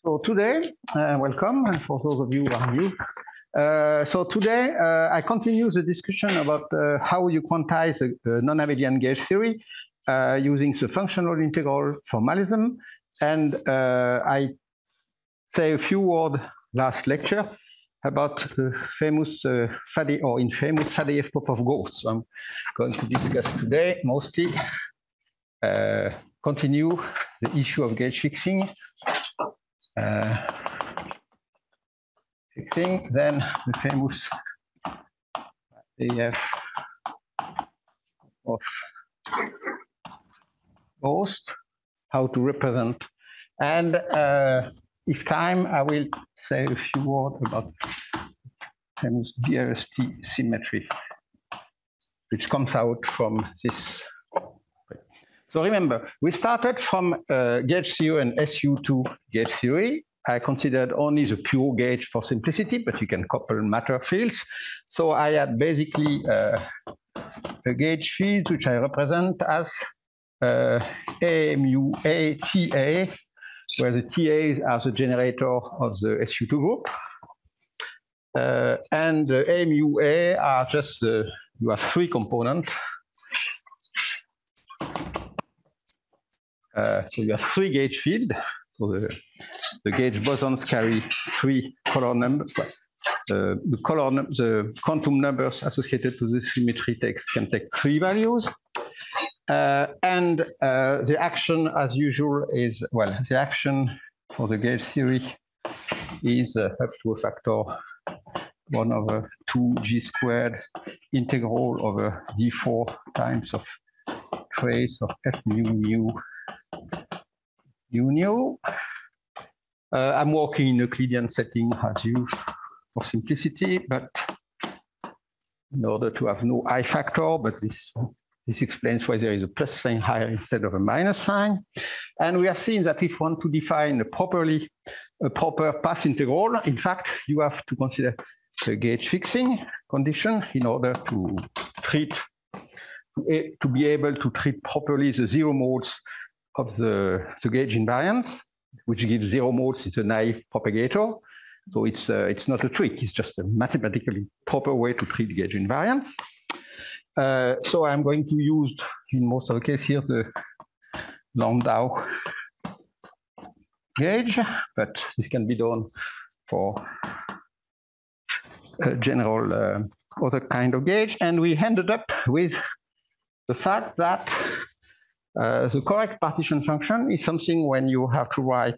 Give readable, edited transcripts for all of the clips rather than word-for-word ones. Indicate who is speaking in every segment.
Speaker 1: So today, welcome, and for those of you who are new. So today, I continue the discussion about how you quantize a non-abelian gauge theory using the functional integral formalism. And I say a few words last lecture about the famous infamous Faddeev-Popov-Gauss. So I'm going to discuss today mostly continue the issue of gauge fixing. Then the famous AF of Gauss, how to represent. And if time, I will say a few words about famous BRST symmetry, which comes out from this. So remember, we started from gauge theory and SU2 gauge theory. I considered only the pure gauge for simplicity, but you can couple matter fields. So I had basically a gauge field, which I represent as A mu A TA, where the TAs are the generator of the SU2 group. And the A mu A are just, you have three components. So you have three gauge fields. So the gauge bosons carry three color numbers. The quantum numbers associated to this symmetry can take three values. And the action, as usual, is, well, the action for the gauge theory is up to a factor 1/2g² integral over d4 times of trace of f mu nu. I'm working in Euclidean setting as usual for simplicity, but in order to have no I factor, but this explains why there is a plus sign higher instead of a minus sign. And we have seen that if you want to define a proper path integral, in fact, you have to consider the gauge fixing condition in order to be able to treat properly the zero modes of the gauge invariance, which gives zero modes. It's a naive propagator. So it's not a trick. It's just a mathematically proper way to treat gauge invariance. So I'm going to use, in most of the cases here, the Landau gauge, but this can be done for a general other kind of gauge. And we ended up with the fact that the correct partition function is something when you have to write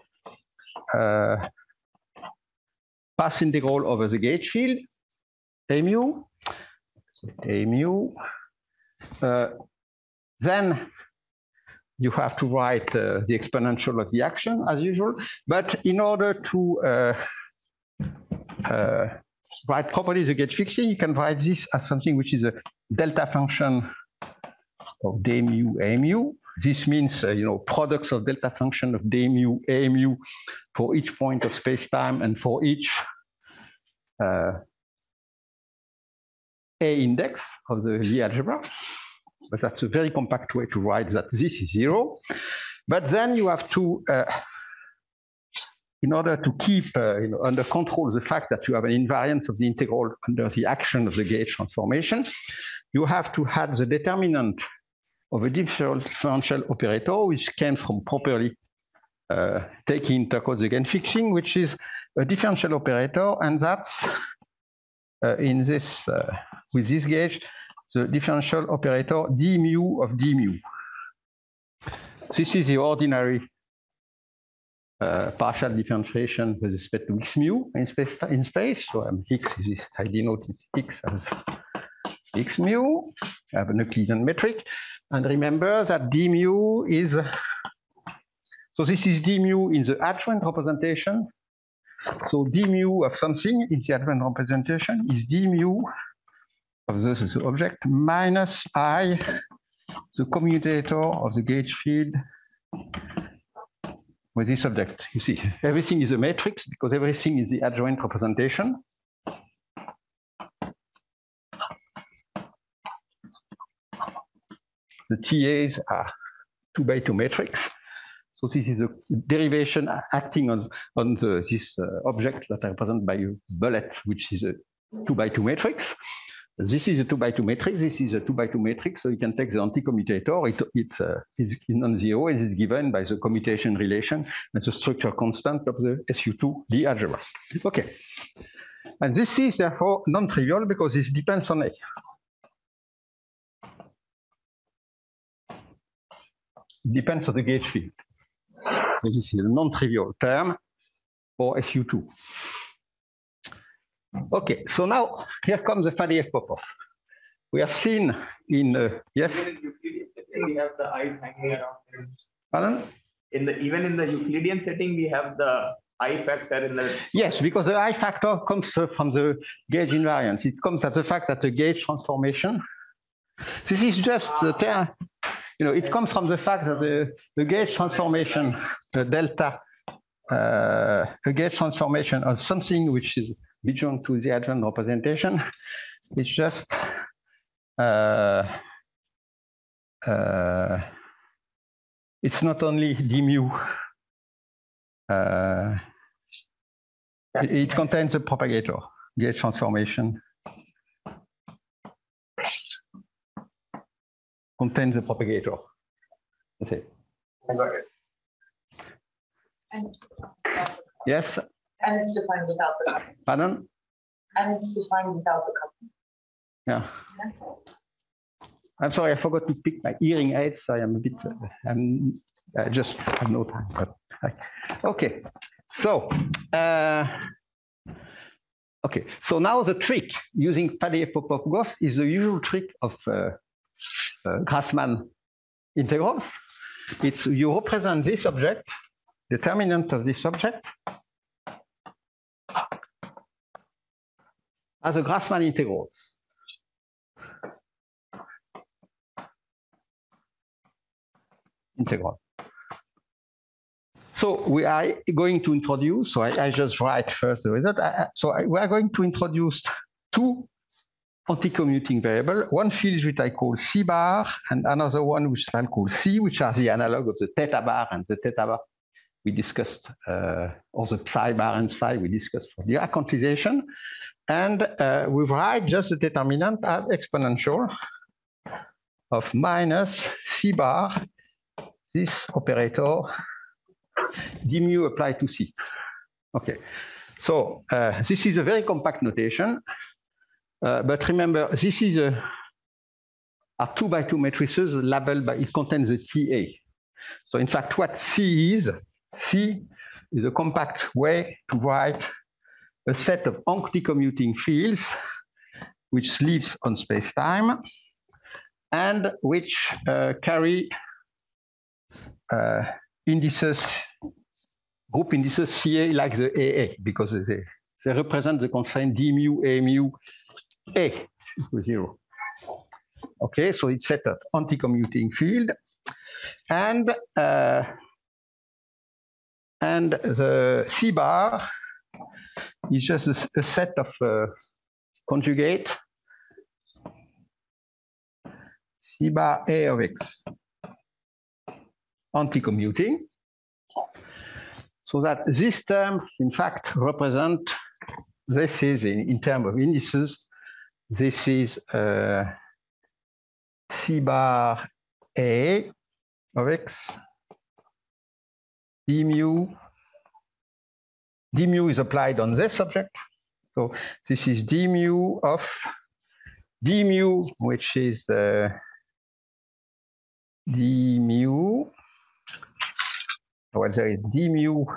Speaker 1: path integral over the gauge field, A mu. So A mu. Then you have to write the exponential of the action as usual. But in order to write properly the gauge fixing, you can write this as something which is a delta function of d mu A mu. This means products of delta function of d mu A mu for each point of space-time and for each A index of the Lie algebra. But that's a very compact way to write that this is zero. But then you have to, in order to keep under control the fact that you have an invariance of the integral under the action of the gauge transformation, you have to add the determinant of a differential operator, which came from properly taking into account the gauge fixing, which is a differential operator, and that's in this with this gauge, the differential operator d mu of d mu. This is the ordinary partial differentiation with respect to x mu in space. So I denote x as x mu. I have an Euclidean metric. And remember that d mu is, so this is d mu in the adjoint representation. So d mu of something in the adjoint representation is d mu of the object minus I, the commutator of the gauge field with this object. You see, everything is a matrix because everything is the adjoint representation. The TAs are 2 by 2 matrix. So this is a derivation acting on this object that are represented by a bullet, which is a 2x2 matrix. This is a 2x2 matrix. This is a 2x2 matrix. So you can take the anti-commutator. It's non-zero. It is given by the commutation relation and the structure constant of the SU2D algebra. Okay. And this is therefore non-trivial because this depends on A. It depends on the gauge field. So this is a non-trivial term for SU2. Okay, so now here comes the Faddeev-Popov. We have seen in yes.
Speaker 2: Even in Euclidean setting, we have the I hanging around.
Speaker 1: Pardon?
Speaker 2: Even in the Euclidean setting, we have the I factor in the.
Speaker 1: Yes, because the I factor comes from the gauge invariance. It comes at the fact that the gauge transformation. This is just the term. It comes from the fact that the gauge transformation, the delta, a gauge transformation of something which is adjoint to the adjoint representation, it's just it's not only d mu. It contains a propagator, gauge transformation. Contains the propagator. That's it.
Speaker 2: I got it.
Speaker 1: Yes?
Speaker 3: And it's defined without the coupling.
Speaker 1: Pardon?
Speaker 3: And it's defined without the coupling.
Speaker 1: Yeah. I'm sorry, I forgot to pick my hearing aids. I am a bit, I just have no time. But, okay, so, so now the trick using Faddeev-Popov-Gauss is the usual trick of Grassmann integrals. It's you represent this object, determinant of this object, as a Grassmann integrals. Integral. So we are going to introduce, so I just write first the result. We are going to introduce two anti-commuting variable, one field which I call C bar, and another one which I'll call C, which are the analog of the theta bar and the theta bar we discussed, or the psi bar and psi we discussed for the quantization. And we write just the determinant as exponential of minus C bar, this operator, d mu applied to C. Okay, so this is a very compact notation. But remember, this is are 2x2 matrices labeled by, it contains the TA. So in fact, what C is a compact way to write a set of anti-commuting fields which lives on space-time and which carry indices, group indices CA like the AA, because they represent the constraint d mu, A mu, A equals 0. Okay, so it's set of anti-commuting field, and the C bar is just a set of conjugate C bar A of X anti-commuting, so that these terms in fact represent, this is in terms of indices, this is C bar A of X, d mu is applied on this object. So this is d mu of d mu, which is d mu, well, there is d mu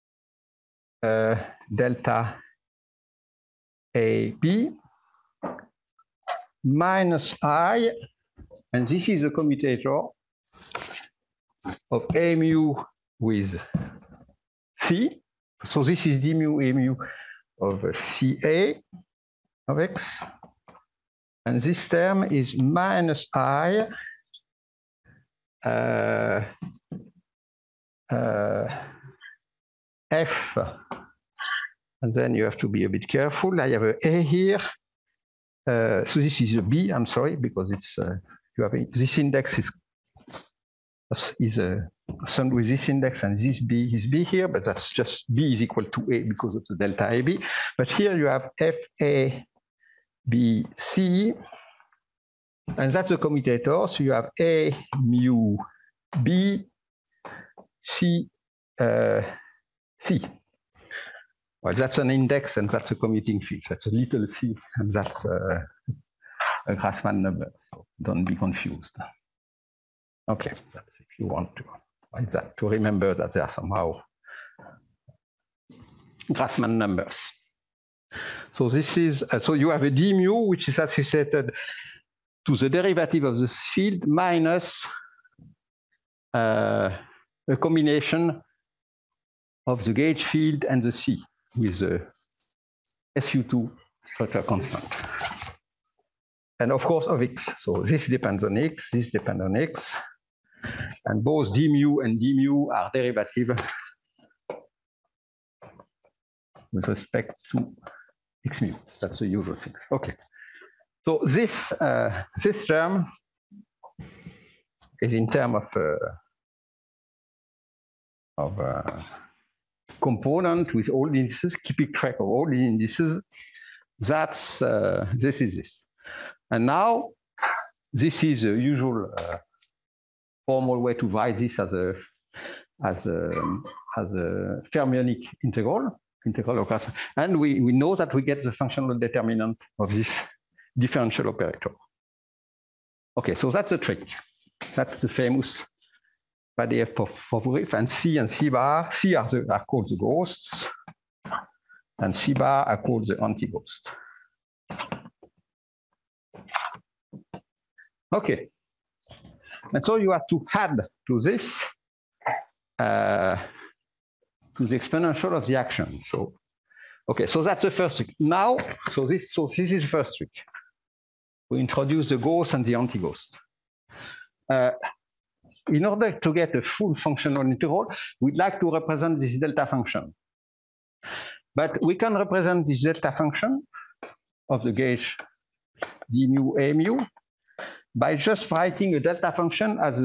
Speaker 1: delta AB minus I, and this is the commutator of A mu with C. So this is d mu A mu of CA of X. And this term is minus I F. And then you have to be a bit careful. I have a here. So this is a B, I'm sorry, because it's you have this index is sum with this index and this B is B here, but that's just B is equal to A because of the delta AB. But here you have F, A, B, C, and that's the commutator. So you have A, mu, B, C, C. Well, that's an index and that's a commuting field. That's a little c, and that's a Grassmann number. So don't be confused. Okay, that's if you want to like that, to remember that they are somehow Grassmann numbers. So this is, so you have a d mu, which is associated to the derivative of the field minus a combination of the gauge field and the C with the SU2 structure constant. And of course of X. So this depends on X, this depends on X. And both d mu and d mu are derivative with respect to X mu. That's the usual thing. Okay. So this this term is in terms of component with all the indices, keeping track of all the indices. That's this is this. And now this is a usual formal way to write this as a fermionic integral of class. And we know that we get the functional determinant of this differential operator. Okay, so that's the trick. That's the famous Padéev-Popovic, and C bar. C are called the ghosts, and C bar are called the anti-ghosts. Okay, and so you have to add to this to the exponential of the action. So, okay, so that's the first trick. Now, so this is the first trick. We introduce the ghost and the anti-ghost. In order to get a full functional integral, we'd like to represent this delta function. But we can represent this delta function of the gauge d mu a mu by just writing a delta function as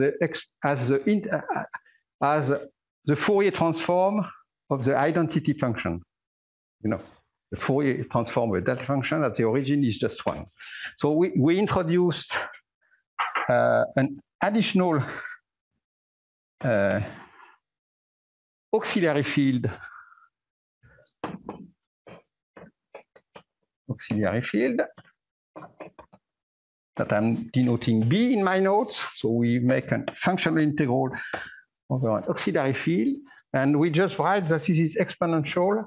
Speaker 1: the Fourier transform of the identity function. You know, the Fourier transform of a delta function at the origin is just one. So we introduced an additional auxiliary field that I'm denoting B in my notes. So we make a functional integral over an auxiliary field, and we just write that this is exponential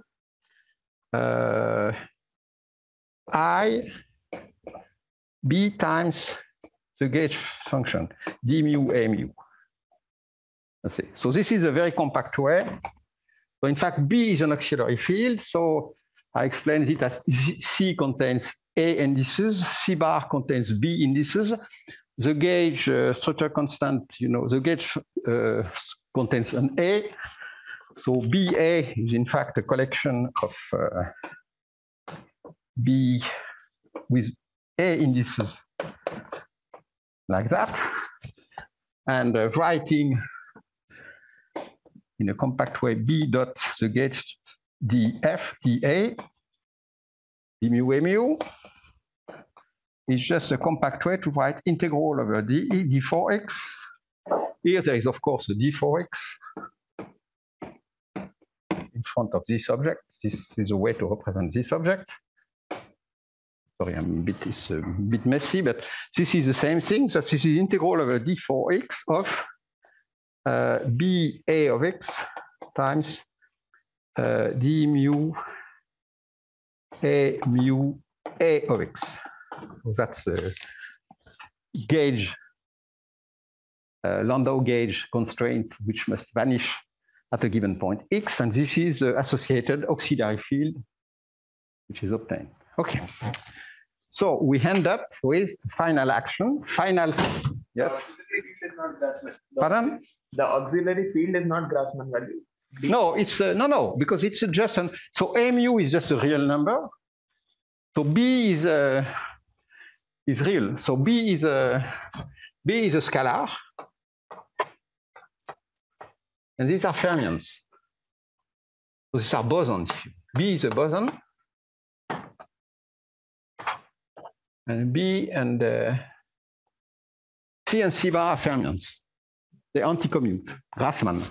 Speaker 1: I B times the gauge function d mu a mu. So this is a very compact way. So in fact, B is an auxiliary field. So I explain it as C contains A indices, C bar contains B indices. The gauge structure constant, you know, the gauge contains an A. So BA is in fact a collection of B with A indices like that. And writing in a compact way B dot the gauge dF dA d mu a mu is just a compact way to write integral over dE d4x. Here there is of course a d4x in front of this object. This is a way to represent this object. Sorry, it's a bit messy, but this is the same thing. So this is integral over d4x of BA of x times d mu A of x. So that's the gauge, Landau gauge constraint, which must vanish at a given point x, and this is the associated auxiliary field, which is obtained. Okay. So we end up with final action. Final, yes? Pardon?
Speaker 2: The auxiliary field is not Grassmann value.
Speaker 1: No, it's no, because it's just an, so a mu is just a real number. So B is real. So B is a scalar. And these are fermions. So these are bosons. B is a boson. And B and C and C bar are fermions. They anti-commute. Grassmann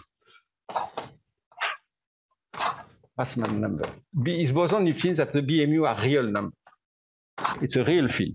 Speaker 1: number. B is boson, it means that the B mu are real numbers. It's a real field.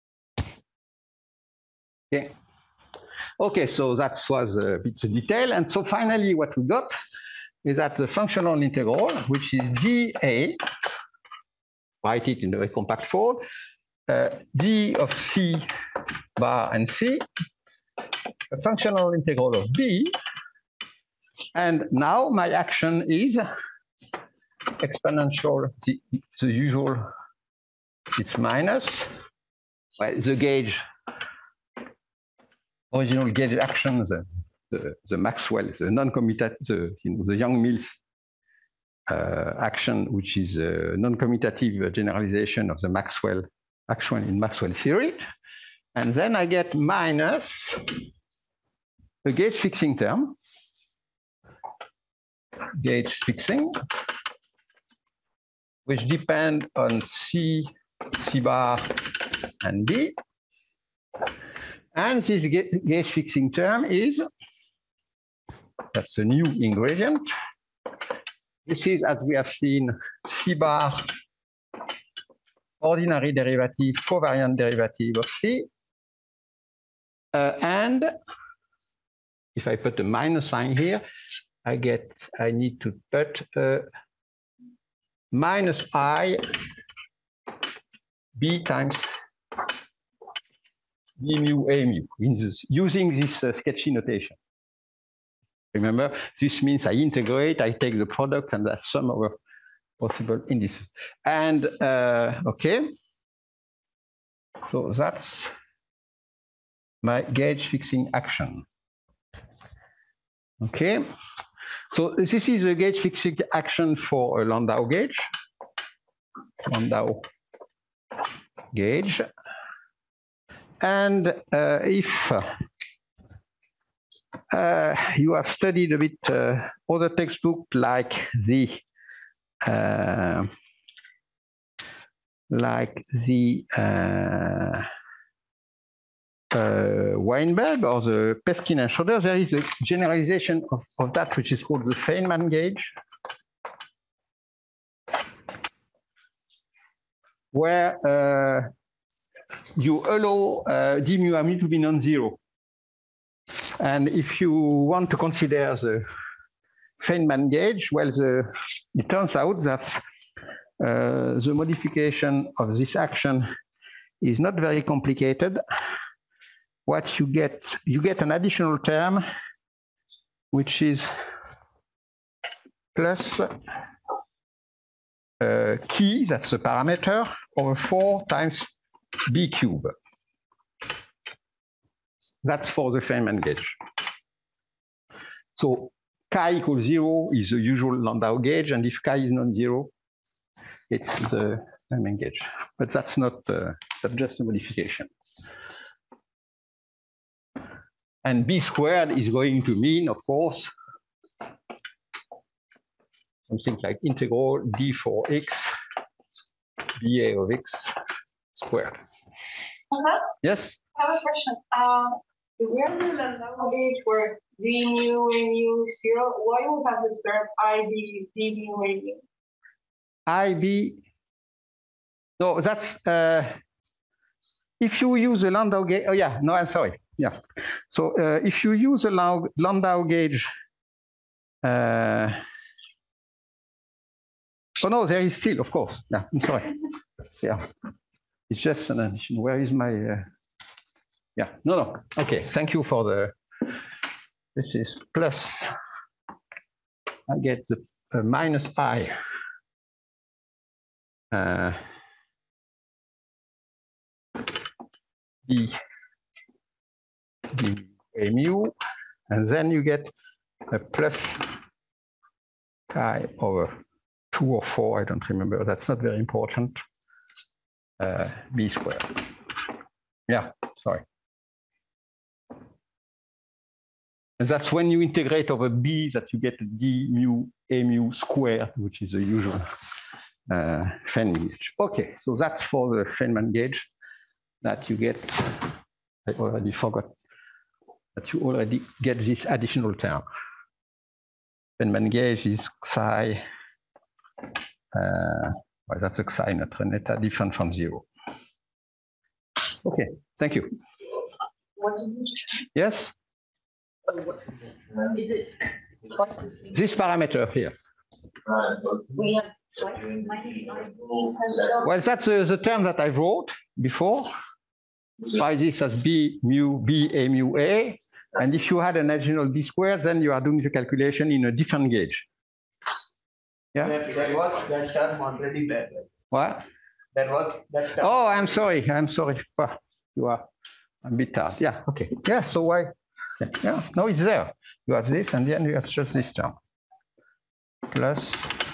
Speaker 1: Okay. Okay, so that was a bit of detail. And so finally, what we got is that the functional integral, which is dA, write it in the very compact form, d of C bar and C, a functional integral of B. And now my action is exponential, the usual, it's minus, well, the gauge, original gauge action, the Maxwell, the non-commutative, the Yang-Mills action, which is a non-commutative generalization of the Maxwell action in Maxwell theory. And then I get minus a gauge fixing term, gauge fixing, which depend on C bar, and B. And this gauge fixing term is, that's a new ingredient. This is, as we have seen, C bar, ordinary derivative, covariant derivative of C. And if I put a minus sign here, I need to put minus I B times B mu A mu using this sketchy notation. Remember, this means I integrate, I take the product, and that's sum over possible indices. And okay, so that's my gauge fixing action. Okay, so this is a gauge fixing action for a Landau gauge. Landau gauge. And if you have studied a bit other textbook like the Weinberg or the Peskin and Schroeder, there is a generalization of that which is called the Feynman gauge, where you allow d mu a mu to be non-zero. And if you want to consider the Feynman gauge, well, it turns out that the modification of this action is not very complicated. What you get an additional term, which is plus key, that's the parameter, over 4 times B cube. That's for the Feynman gauge. So chi equals 0 is the usual Landau gauge, and if chi is non-zero, it's the Feynman gauge. But that's not that's just a modification. And B squared is going to mean, of course, something like integral d for x, dA of x squared. Yes?
Speaker 3: I have a question. Where in the Landau gauge where d mu a mu is 0, why do we have this term IB d mu a mu?
Speaker 1: IB, no, that's, if you use a Landau gauge, oh yeah, no, I'm sorry, yeah. So if you use a Landau gauge, oh no, there is still, of course, yeah, I'm sorry, yeah. It's just an addition, where is my, yeah, no, okay, thank you for the, this is plus, I get the minus I. D a mu, and then you get a plus chi over 2 or 4, I don't remember, that's not very important, B squared. Yeah, sorry. And that's when you integrate over B that you get d mu a mu squared, which is the usual Feynman gauge. Okay, so that's for the Feynman gauge that you get. I already forgot that you already get this additional term. Feynman gauge is psi. Well, that's a psi neutrino different from 0. Okay, thank you.
Speaker 3: What did you just?
Speaker 1: Yes?
Speaker 3: Is it?
Speaker 1: This parameter here.
Speaker 3: We have twice minus 9.
Speaker 1: Well, that's the term that I wrote before. Try this as b mu b a mu a. And if you had an additional d squared, then you are doing the calculation in a different gauge. Yeah?
Speaker 2: There was that term already there.
Speaker 1: What?
Speaker 2: There was that term.
Speaker 1: Oh, I'm sorry. I'm sorry. Oh, you are a bit tired. Yeah, okay. Yeah, so why? Yeah, no, it's there. You have this, and then you have just this term. Plus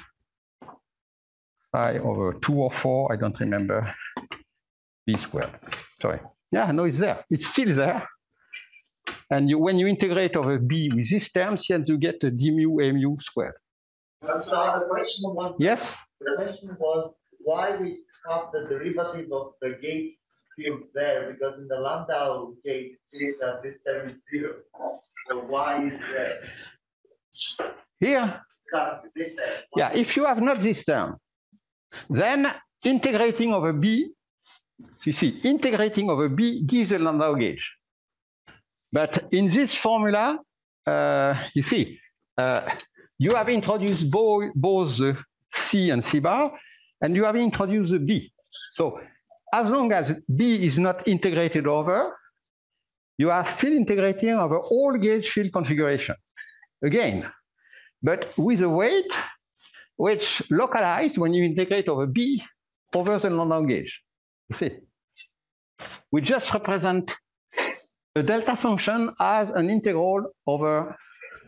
Speaker 1: phi over 2 or 4, I don't remember, b squared. Sorry. Yeah, no, it's there. It's still there. And when you integrate over b with these terms, then you get a d mu a mu squared.
Speaker 4: So the question was,
Speaker 1: Yes?
Speaker 4: the question was why we have the derivative of the gauge field there, because in the Landau gauge field this term is 0. So why is there?
Speaker 1: Here?
Speaker 4: This term.
Speaker 1: Yeah, if you have not this term, then integrating over b, you see, integrating over b gives a Landau gauge. But in this formula, you see, you have introduced both the C and C bar, and you have introduced the B. So as long as B is not integrated over, you are still integrating over all gauge field configuration. Again, but with a weight which localized when you integrate over B over the Landau gauge. You see, we just represent the delta function as an integral over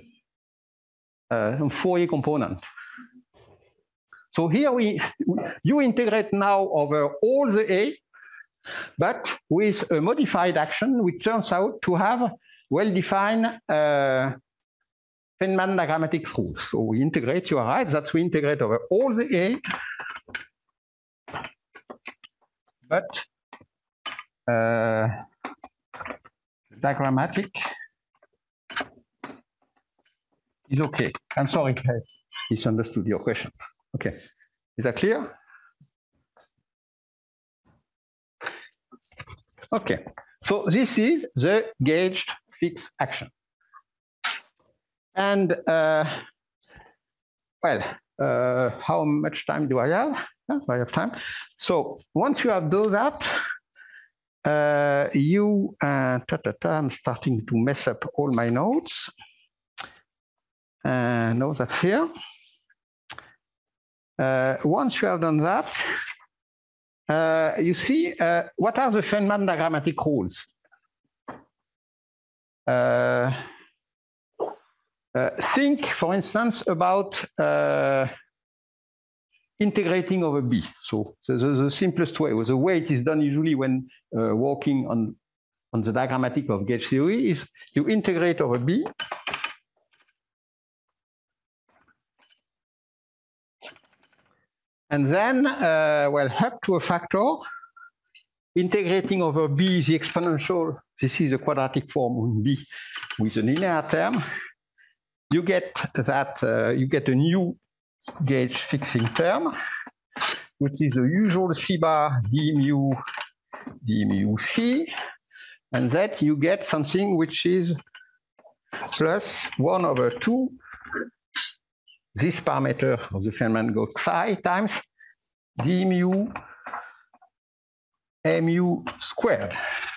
Speaker 1: some Fourier component. So here you integrate now over all the A, but with a modified action, which turns out to have well-defined Feynman diagrammatic rules. So we integrate, you are right, that we integrate over all the A, but diagrammatic is okay. I'm sorry, I misunderstood your question. Okay, is that clear? Okay, so this is the gauged fixed action. And how much time do I have? Yeah, I have time. So once you have done that, I'm starting to mess up all my notes. No, that's here. Once you have done that, you see, what are the Feynman diagrammatic rules? Think, for instance, about integrating over B. So the simplest way, the way it is done usually when working on the diagrammatic of gauge theory is you integrate over B. And then, up to a factor, integrating over B is the exponential. This is the quadratic form on B with a linear term. You get that, you get a new gauge fixing term, which is the usual C bar d mu C. And that you get something which is plus 1 over 2 this parameter of the Feynman gauge psi times d mu a mu squared.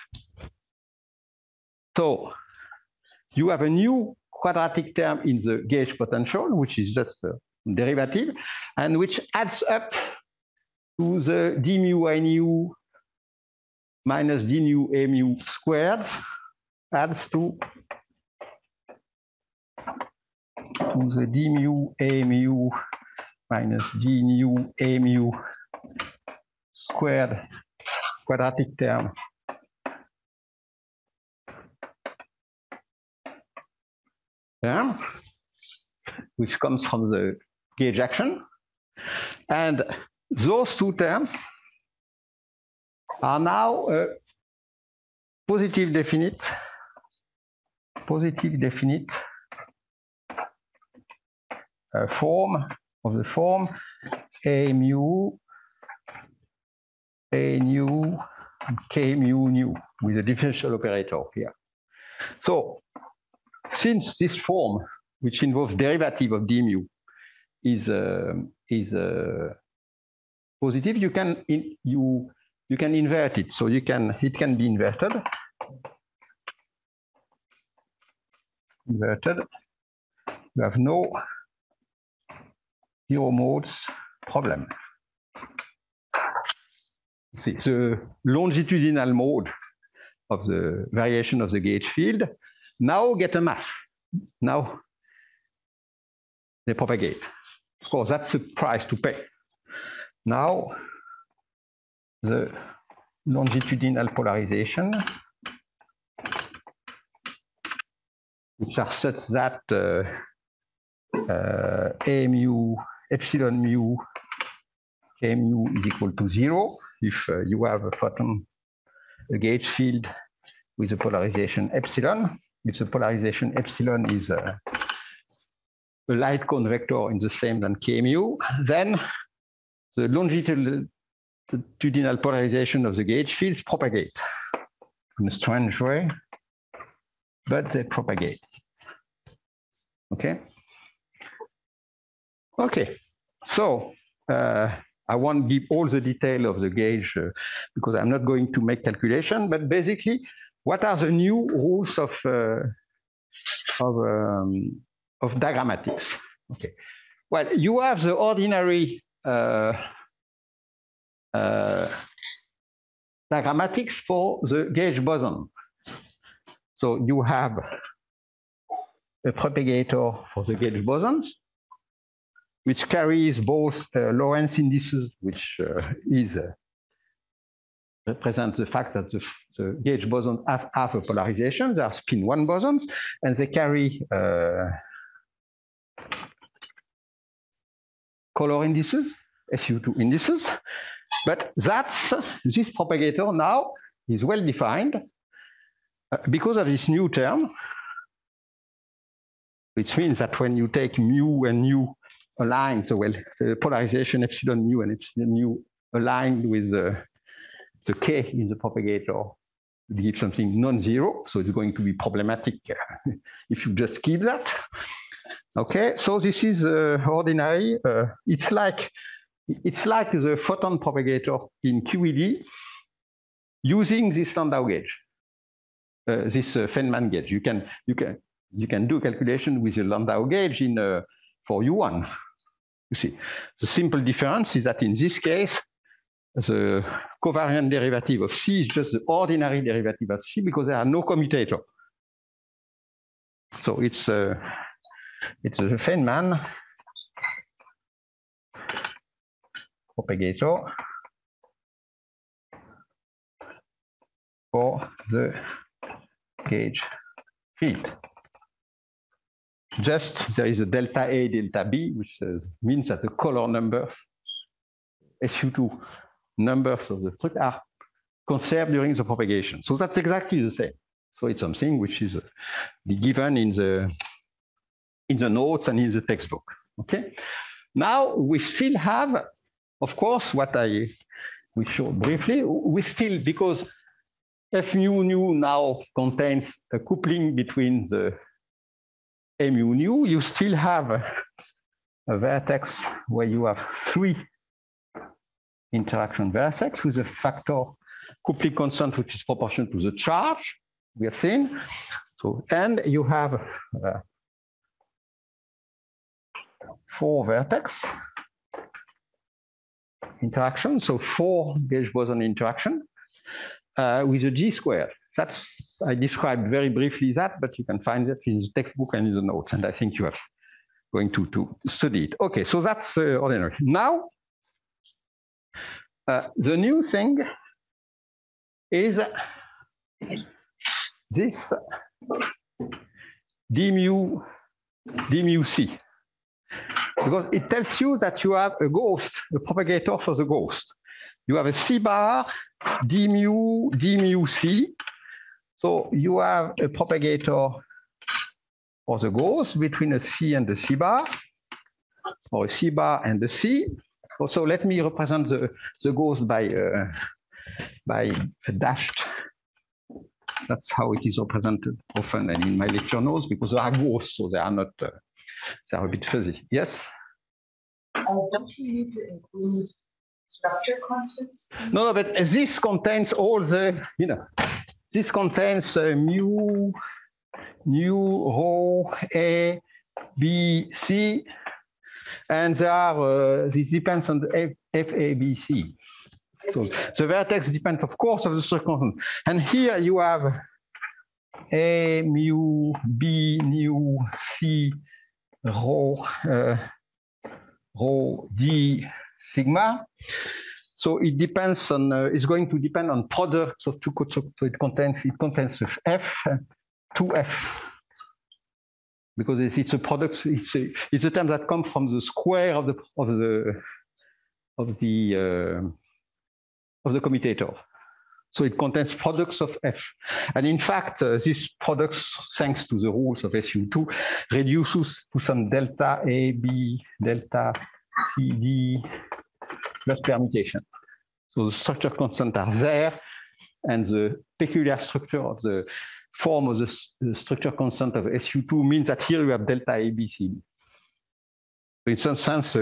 Speaker 1: So you have a new quadratic term in the gauge potential, which is just a derivative, and which adds up to the d mu a nu minus d nu a mu squared, adds to the d mu a mu minus d nu a mu squared quadratic term term, which comes from the gauge action. And those two terms are now a positive definite form of the form A mu, A nu, and K mu nu with a differential operator here. So since this form, which involves derivative of d mu, is positive, you can invert it. So it can be inverted. You have no zero modes problem. See, the longitudinal mode of the variation of the gauge field now get a mass. Now they propagate. Of course, that's the price to pay. Now the longitudinal polarization, which are such that A mu, epsilon mu, K mu is equal to 0 if you have a photon, a gauge field with a polarization epsilon. If the polarization epsilon is a light cone vector in the same than K mu, then the longitudinal polarization of the gauge fields propagate in a strange way, but they propagate. Okay? Okay, so I won't give all the detail of the gauge because I'm not going to make calculation, but basically, what are the new rules of diagrammatics? Okay, well, you have the ordinary diagrammatics for the gauge boson. So you have a propagator for the gauge bosons, which carries both Lorentz indices, which represent the fact that the gauge bosons have a polarization. They are spin 1 bosons, and they carry color indices, SU2 indices. But this propagator now is well defined because of this new term, which means that when you take mu and nu aligned, so well, the polarization epsilon mu and epsilon nu aligned with the K in the propagator, it gives something non-zero, so it's going to be problematic if you just keep that. Okay, so this is ordinary. It's like the photon propagator in QED using this Landau gauge, this Feynman gauge. You can do a calculation with a Landau gauge for U1. You see, the simple difference is that in this case, the covariant derivative of C is just the ordinary derivative of C because there are no commutator. So it's a Feynman propagator for the gauge field. Just there is a delta A, delta B, which means that the color numbers, SU2 numbers of the truc are conserved during the propagation. So that's exactly the same. So it's something which is given in the notes and in the textbook. Okay. Now we still have, of course, what we showed briefly. We still, because F mu nu now contains a coupling between the A mu nu, you still have a vertex where you have 3 interaction vertex with a factor coupling constant which is proportional to the charge we have seen. So, and you have 4 vertex interaction, so 4 gauge boson interaction with a G squared. That's, I described very briefly that, but you can find that in the textbook and in the notes, and I think you are going to study it. Okay, so that's ordinary. Now, the new thing is this d mu d mu c. Because it tells you that you have a ghost, a propagator for the ghost. You have a c bar d mu c. So you have a propagator for the ghost between a c and the c bar, or a c bar and the c. So let me represent the ghost by a dashed. That's how it is represented often and in my lecture notes, because they are ghosts, so they are not, they are a bit fuzzy. Yes?
Speaker 3: Don't you need to include structure constants?
Speaker 1: No, but this contains all the, this contains mu, rho, A, B, C, and there are, this depends on the F, A, B, C. So the vertex depends, of course, on the circumference. And here you have A, mu, B, mu, C, rho, D, sigma. So it depends on, it's going to depend on products of two codes. So it contains F, 2F. Because it's a product, it's a term that comes from the square of the commutator. So it contains products of F. And in fact, these products, thanks to the rules of SU2, reduces to some delta A, B, delta C, D, plus permutation. So the structure constants are there, and the peculiar structure of the form of the structure constant of SU2 means that here you have delta A, B, C. So in some sense,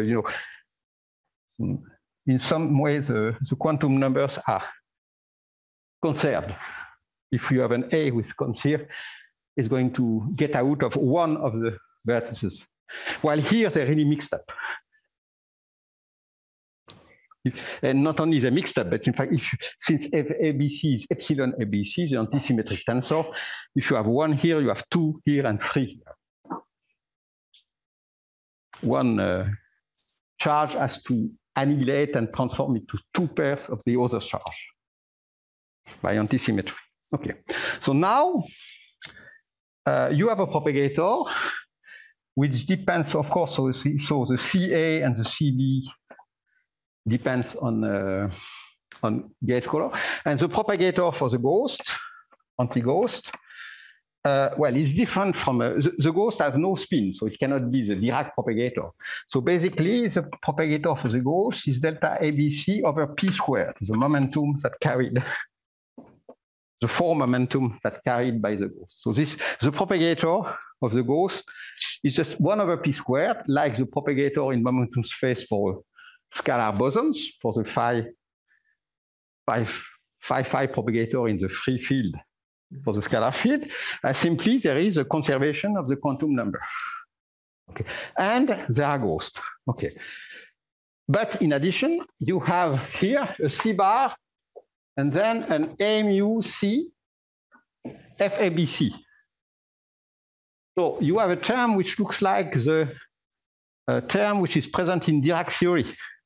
Speaker 1: in some ways, the quantum numbers are conserved. If you have an A with cons here, it's going to get out of one of the vertices. While here, they're really mixed up. And not only they're mixed up, but in fact, since ABC is epsilon ABC, the antisymmetric tensor, if you have one here, you have two here and three here. One charge has to annihilate and transform into two pairs of the other charge by antisymmetry. Okay, so now you have a propagator which depends, of course, so the CA and the CB depends on gauge color, and the propagator for the ghost, anti-ghost, well, it's different from the ghost has no spin, so it cannot be the Dirac propagator. So basically, the propagator for the ghost is delta ABC over p squared, the momentum that carried, the four momentum that carried by the ghost. So the propagator of the ghost is just 1 over p squared, like the propagator in momentum space for scalar bosons, for the phi propagator in the free field for the scalar field. Simply, there is a conservation of the quantum number. Okay. And there are ghosts. Okay. But in addition, you have here a C bar and then an A mu C FABC. So you have a term which looks like the term which is present in Dirac theory.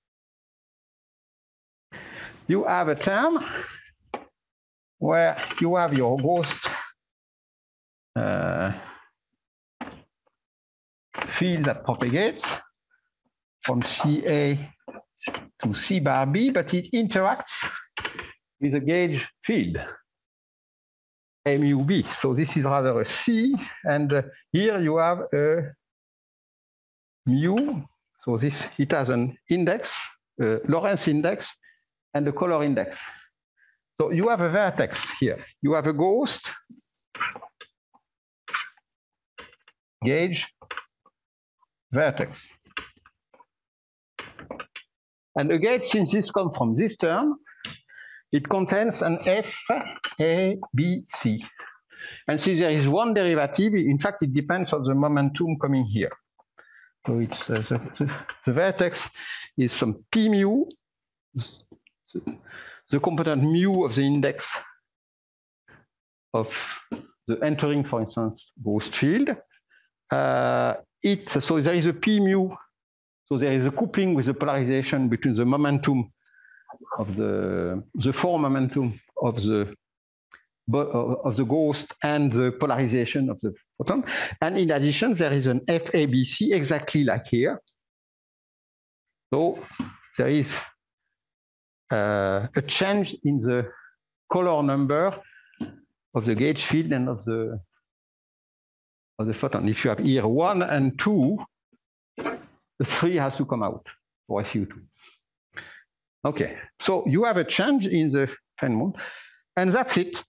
Speaker 1: You have a term where you have your ghost field that propagates from CA to C bar B, but it interacts with a gauge field, A mu B. So this is rather a C, and here you have a mu. So it has an index, Lorentz index, and a color index. So you have a vertex here. You have a ghost, gauge, vertex. And the gauge, since this comes from this term, it contains an F, A, B, C. And since there is one derivative, in fact, it depends on the momentum coming here. So it's the vertex is some P mu, the component mu of the index of the entering, for instance, ghost field. So there is a P mu, so there is a coupling with the polarization between the momentum of the four momentum of the ghost and the polarization of the photon. And in addition, there is an FABC exactly like here. So there is a change in the color number of the gauge field and of the photon. If you have here 1 and 2, the 3 has to come out for SU2. Okay, so you have a change in the Feynman, and that's it.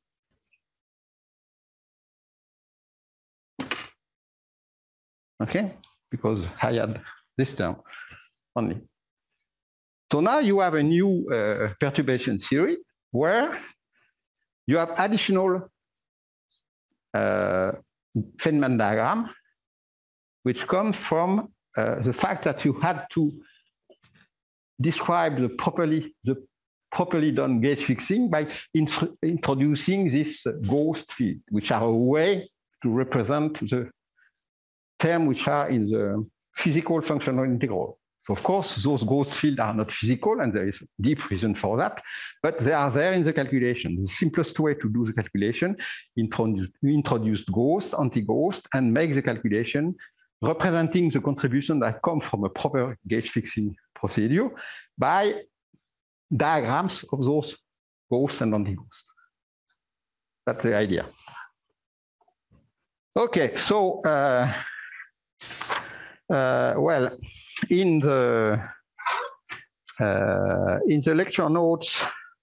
Speaker 1: Okay, because I had this term only. So now you have a new perturbation theory where you have additional Feynman diagram, which comes from the fact that you had to describe the properly done gauge fixing by introducing this ghost field, which are a way to represent the terms which are in the physical functional integral. So of course, those ghost fields are not physical, and there is a deep reason for that, but they are there in the calculation. The simplest way to do the calculation, introduce ghost, anti-ghost, and make the calculation representing the contribution that comes from a proper gauge fixing procedure by diagrams of those ghosts and anti-ghosts. That's the idea. Okay, so well, in the lecture notes,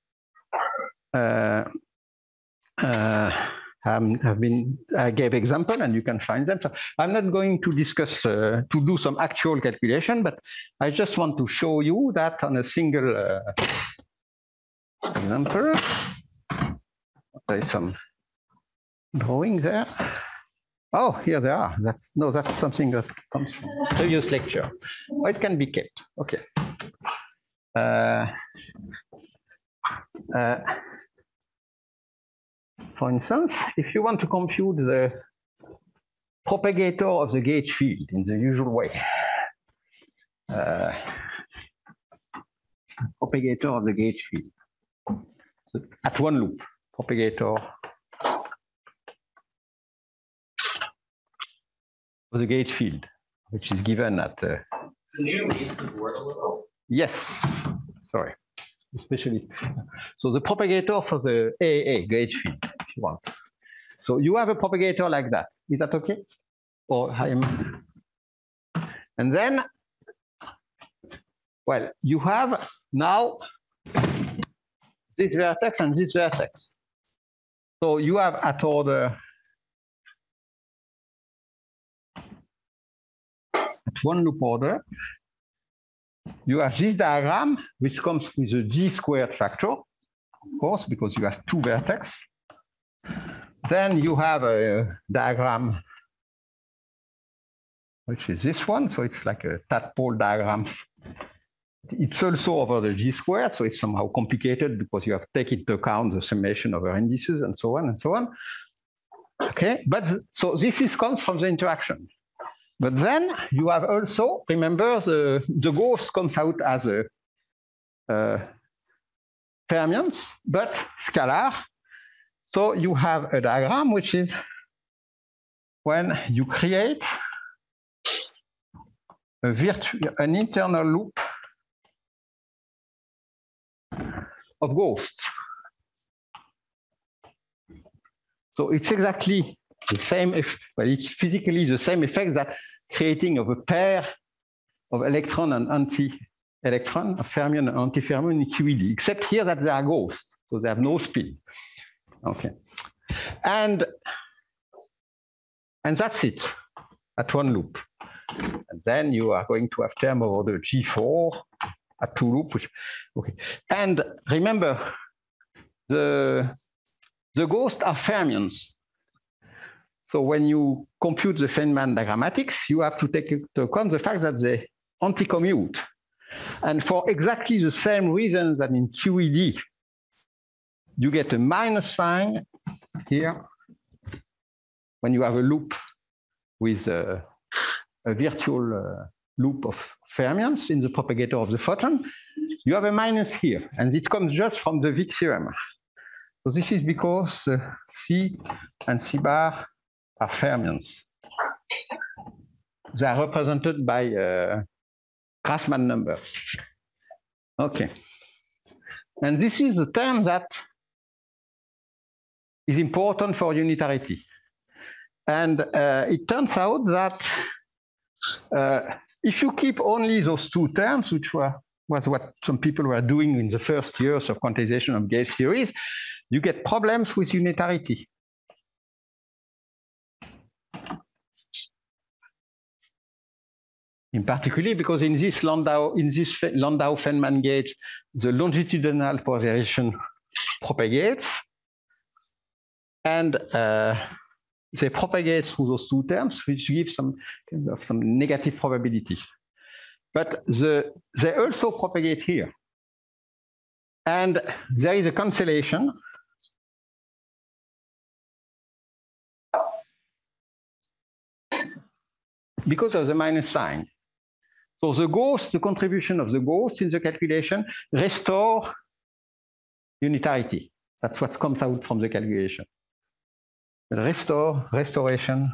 Speaker 1: I gave example, and you can find them. So I'm not going to discuss to do some actual calculation, but I just want to show you that on a single example. There is some drawing there. Oh, here they are. That's something that comes from previous lecture. Oh, it can be kept. Okay. For instance, if you want to compute the propagator of the gauge field in the usual way, propagator of the gauge field, so at one loop, propagator of the gauge field, which is given at.
Speaker 2: Can you raise the board a little?
Speaker 1: Yes, sorry. Especially, so the propagator for the AAA gauge field, if you want. So you have a propagator like that. Is that okay? Or and then, well, you have now this vertex and this vertex. So you have at order at one loop order. You have this diagram, which comes with a G squared factor, of course, because you have two vertex. Then you have a diagram, which is this one. So it's like a tadpole diagram. It's also over the G squared, so it's somehow complicated because you have to take into account the summation over indices and so on and so on. Okay, but so this comes from the interaction. But then you have also, remember, the ghost comes out as a fermions, but scalar. So you have a diagram which is when you create an internal loop of ghosts. So it's exactly the same, well, it's physically the same effect that creating of a pair of electron and anti-electron, a fermion and anti-fermion in QED, except here that they are ghosts, so they have no spin. Okay, and that's it at one loop. And then you are going to have term over the G4 at two loop. Okay, and remember the ghosts are fermions. So when you compute the Feynman diagrammatics, you have to take into account the fact that they anti-commute. And for exactly the same reasons that in QED, you get a minus sign here when you have a loop with a virtual loop of fermions in the propagator of the photon. You have a minus here, and it comes just from the Wick theorem. So this is because C and C bar are fermions. They are represented by Grassmann numbers. Okay. And this is a term that is important for unitarity. And it turns out that if you keep only those two terms, which was what some people were doing in the first years of quantization of gauge theories, you get problems with unitarity. In particular, because in this Landau-Feynman gauge, the longitudinal polarization propagates, and they propagate through those two terms, which gives some kind of some negative probability. But they also propagate here. And there is a cancellation. Because of the minus sign. So the contribution of the ghosts in the calculation restore unitarity. That's what comes out from the calculation. Restoration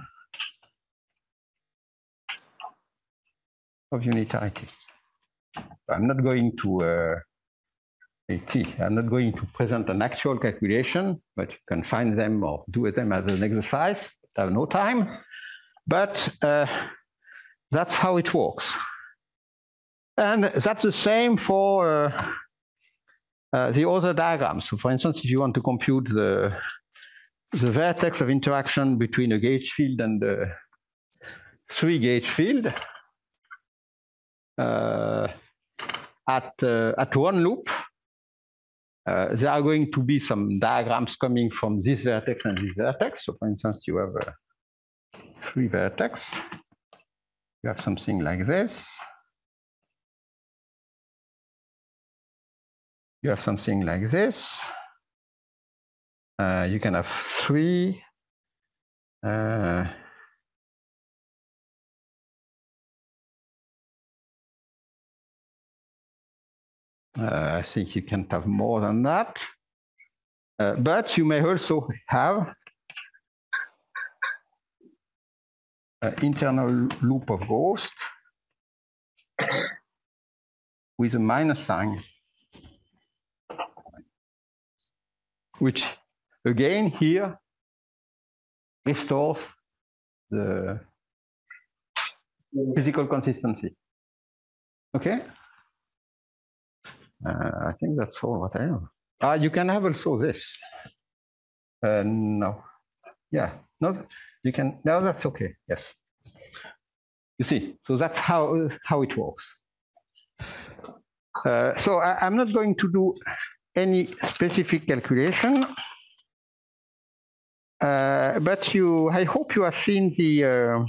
Speaker 1: of unitarity. I'm not going to I'm not going to present an actual calculation, but you can find them or do them as an exercise. I have no time, but that's how it works. And that's the same for the other diagrams. So for instance, if you want to compute the vertex of interaction between a gauge field and a 3-gauge field at one loop, there are going to be some diagrams coming from this vertex and this vertex. So for instance, you have 3 vertex. You have something like this. You have something like this. You can have 3. I think you can have more than that. But you may also have an internal loop of ghost with a minus sign, which again here restores the physical consistency. Okay? I think that's all what I have. You can have also this. No. Yeah, no, you can, no, that's okay, yes. You see, so that's how it works. So I'm not going to do any specific calculation, but I hope you have seen the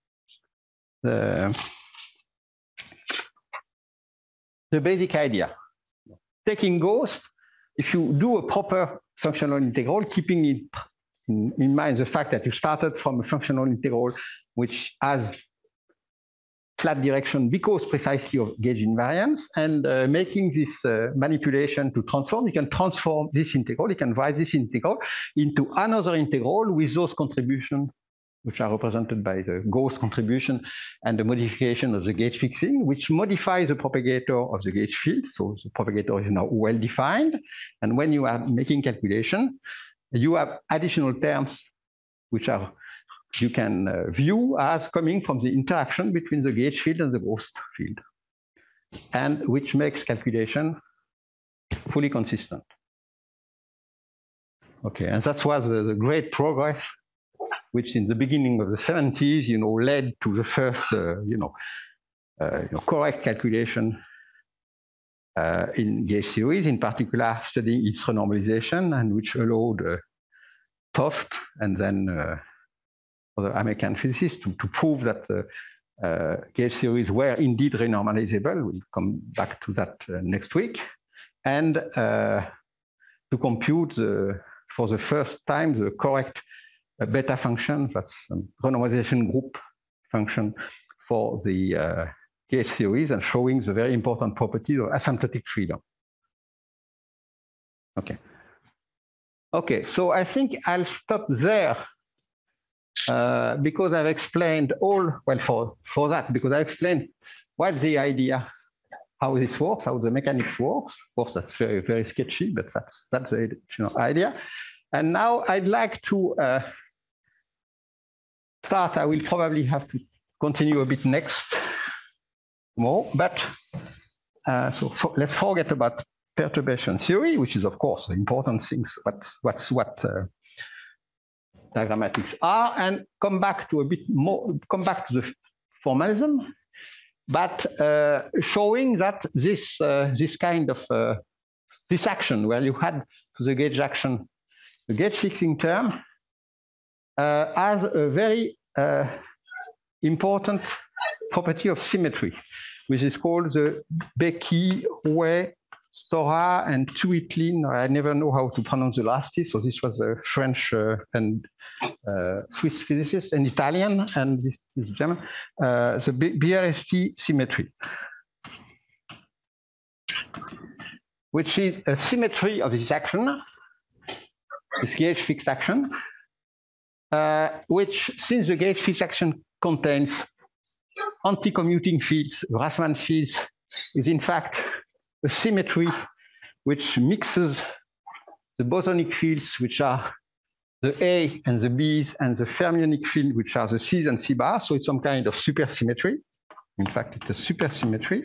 Speaker 1: basic idea. Taking ghost, if you do a proper functional integral, keeping it in mind the fact that you started from a functional integral which has flat direction because precisely of gauge invariance, and making this manipulation to transform, you can transform this integral, you can write this integral into another integral with those contributions which are represented by the ghost contribution and the modification of the gauge fixing, which modifies the propagator of the gauge field. So the propagator is now well defined. And when you are making calculation, you have additional terms which are you can view as coming from the interaction between the gauge field and the ghost field, and which makes calculation fully consistent. Okay, and that was the great progress which in the beginning of the 70s, led to the first, correct calculation in gauge theories, in particular studying its renormalization, and which allowed Toft and then other American physicists to prove that gauge theories were indeed renormalizable. We'll come back to that next week. And to compute, for the first time, the correct beta function, that's a renormalization group function for the gauge theories, and showing the very important property of asymptotic freedom. Okay. Okay, so I think I'll stop there because I've explained all, well, for that, because I explained what's the idea, how this works, how the mechanics works. Of course, that's very, very sketchy, but that's the idea. And now I'd like to start. I will probably have to continue a bit next more, but let's forget about perturbation theory, which is of course important things. What diagrammatics are, and come back to a bit more. Come back to the formalism, but showing that this kind of this action where you had to the gauge action, the gauge fixing term, has a very important property of symmetry, which is called the Becky-Rouet, Stora, and Tuitlin. I never know how to pronounce the last T, so this was a French and Swiss physicist, and Italian, and this is German, the BRST symmetry, which is a symmetry of this action, this gauge fixed action, which, since the gauge fixed action contains anti-commuting fields, Grassmann fields, is in fact a symmetry which mixes the bosonic fields, which are the A and the B's, and the fermionic field, which are the C's and C bar. So it's some kind of supersymmetry. In fact, it's a supersymmetry.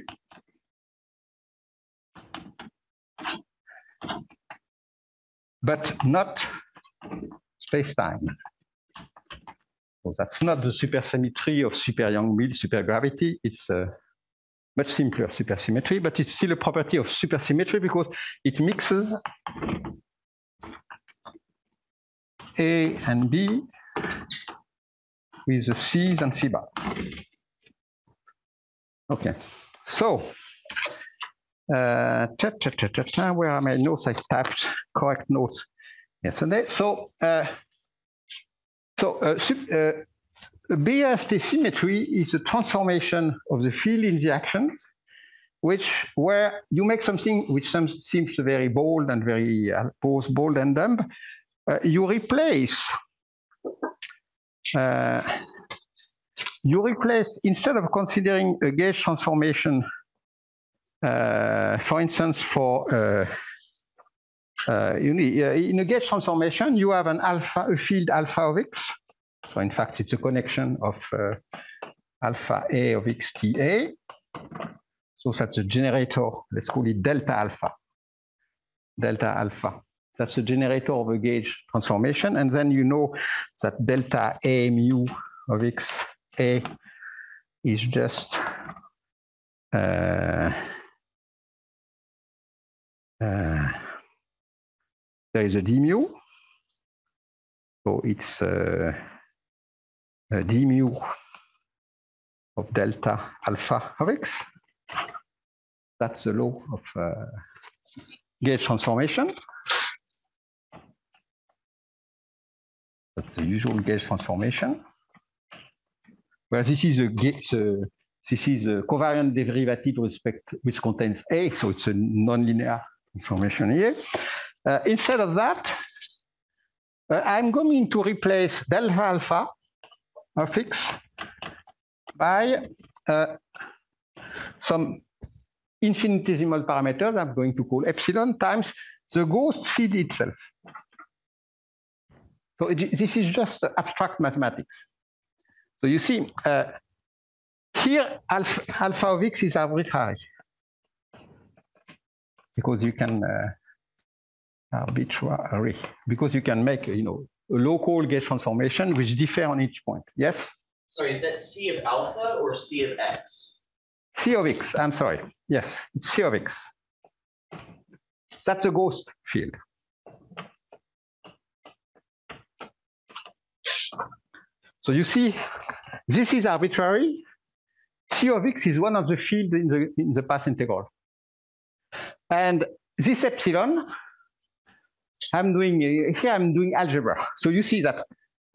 Speaker 1: But not space-time. So that's not the supersymmetry of super Young-Mills supergravity. It's a much simpler supersymmetry, but it's still a property of supersymmetry because it mixes A and B with the C's and C bar. Okay, so where are my notes? I typed correct notes yesterday. So BRST symmetry is a transformation of the field in the action, where you make something which seems very bold and very both bold and dumb. You replace instead of considering a gauge transformation, for instance, in a gauge transformation, you have a field alpha of x. So in fact, it's a connection of alpha A of x TA. So that's a generator, let's call it delta alpha. Delta alpha. That's a generator of a gauge transformation. And then you know that delta A mu of x A is just there is a d mu. So it's d mu of delta alpha of x. That's the law of gauge transformation. That's the usual gauge transformation. Where this is a covariant derivative which contains A, so it's a nonlinear transformation here. Instead of that, I'm going to replace delta alpha of x by some infinitesimal parameter I'm going to call epsilon times the ghost field itself. So this is just abstract mathematics. So you see, here alpha of x is arbitrary because you can because you can make a local gauge transformation which differ on each point. Yes.
Speaker 5: Sorry, is that C of alpha or C of x?
Speaker 1: C of x. I'm sorry. Yes, it's C of x. That's a ghost field. So you see, this is arbitrary. C of x is one of the fields in the path integral. And this epsilon, I'm doing algebra. So you see that.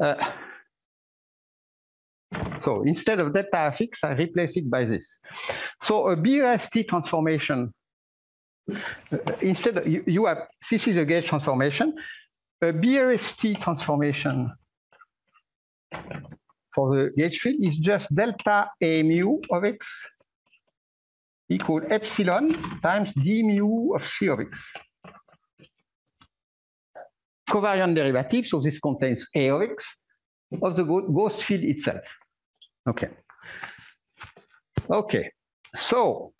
Speaker 1: So instead of delta of x, I replace it by this. So a BRST transformation, instead you have, this is a gauge transformation. A BRST transformation for the gauge field is just delta A mu of x equal epsilon times d mu of C of x. Covariant derivative, so this contains A of x of the ghost field itself. Okay. Okay. So,